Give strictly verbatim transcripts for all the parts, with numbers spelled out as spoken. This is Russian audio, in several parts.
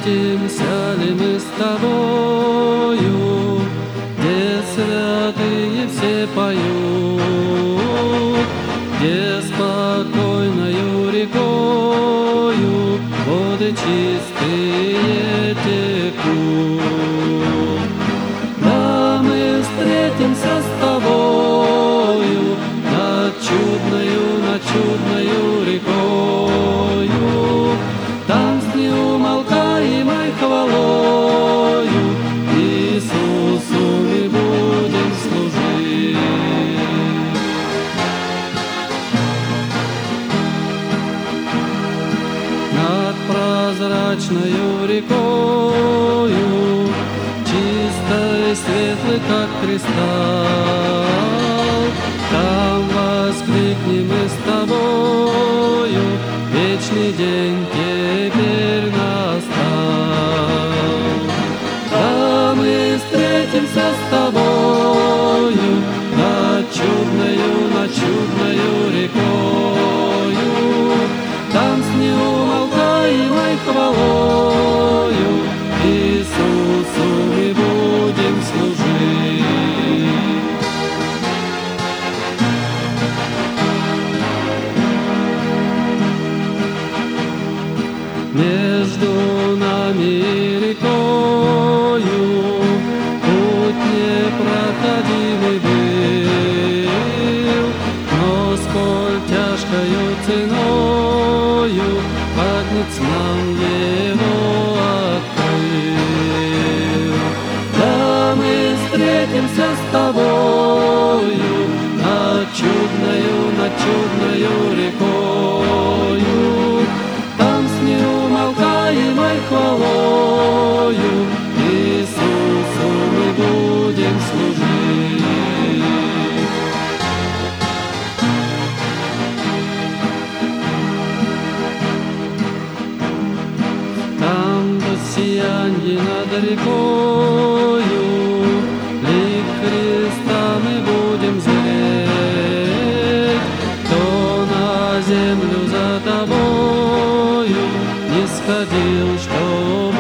встретимся ли мы с тобою, где святые все поют, где спокойною рекою воды чистые текут. Да, мы встретимся с тобою над чудною, над чудною рекою, там с неумолкаемой хвалою Иисусу мы будем служить. Над прозрачною рекою, чистой, светлой, как кристалл, там воскликнем мы с тобою, вечный день теперь настал. Да, мы встретимся с тобою над чудною, над чудною рекою, там с неумолкаемой хвалою Иисусу мы будем служить. Между нами и рекою путь непроходимый был, но сколь тяжкою ценою Агнец нам его открыл. Да, мы встретимся с тобою над чудною, над чудною рекою, там с неумолкаемой хвалою Иисусу мы будем служить. Там до сиянья над рекою лик Христа мы будем зреть, кто на землю за тобою не сходил, чтоб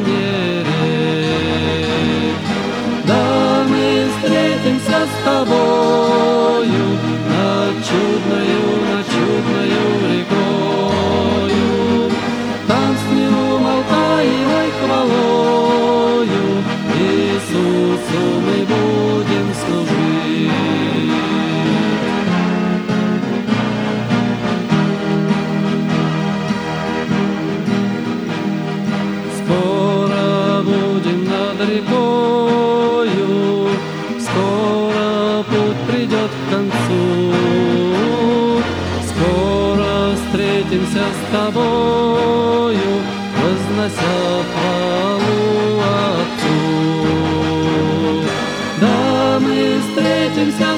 умереть. Да, мы встретимся с тобою над чудною, над чудною рекою, там с неумолкаемой хвалою Иисусу мы будем служить. Скоро будем над рекою, скоро путь придет к концу, скоро встретимся с тобою, вознося хвалу Отцу. Да, мы встретимся